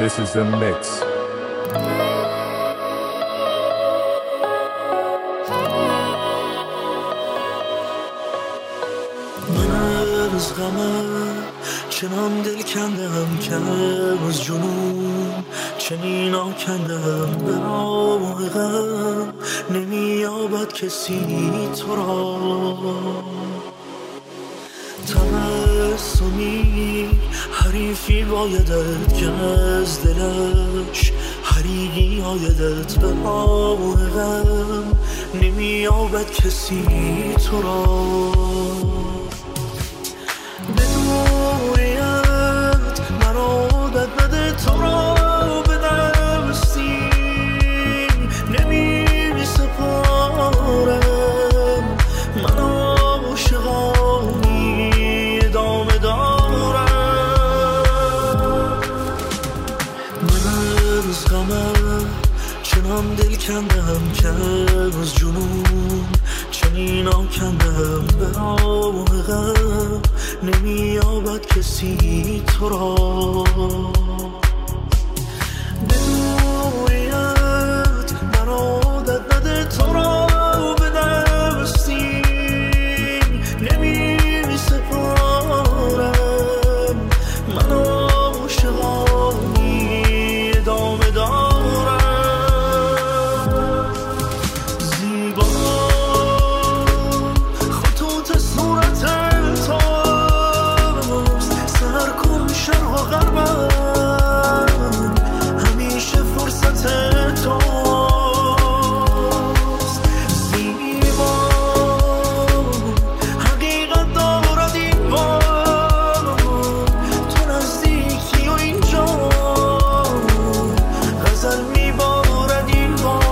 This is the mix. من از غمم چنان دل کندم که از جنون چنین آکندم به راه غم نمییابد کسی تو را تبسمی حریفی بایدت که از دلش حریقی آیدت به راه غم نمییابد کسی تو را به دوریت مرا عادت نده تو را به دستی نمی سپارم من عاشقانی ادامه دارم من از غمم چنان دل کندم که از جنون چنین آکندم به راه غم نمییابد کسی تو را به دوریت مرا عادت نده تو را به دستی نمی سپارم من عاشقانی ادامه دارم زیبا خطوط صورت توست سر کن شرق و غربم همیشه فرصت توست زیبا حقیقت دارد این بار تو نزدیکی و اینجا غزل میبارد این بار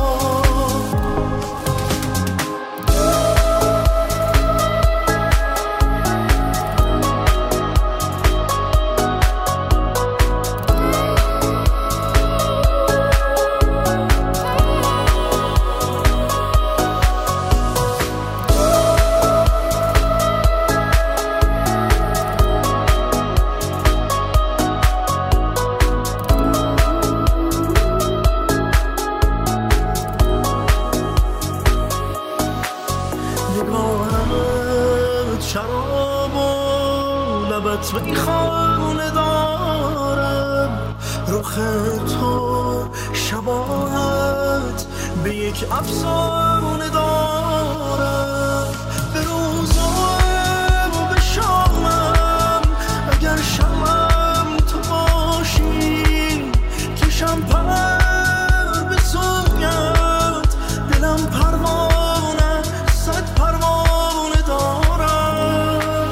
نگاهت شراب و لبت میخانه دارم رخ تو شباهت به یک افسانه دارم به روزم و به شامم اگر شمم تو باشی کشم پر به سویت دلم پروانه صد پروانه دارم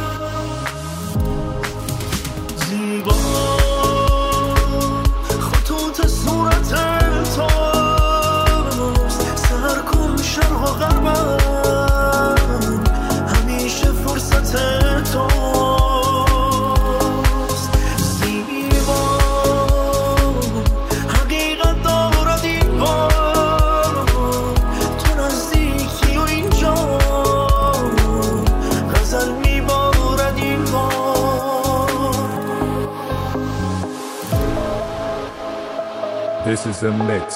زیبا خطوط صورت توست سر کن شرق و غربم همیشه فرصت توست زیبا حقیقت دارد این بار تو نزدیکی و اینجا غزل میبارد این بار This is the mix.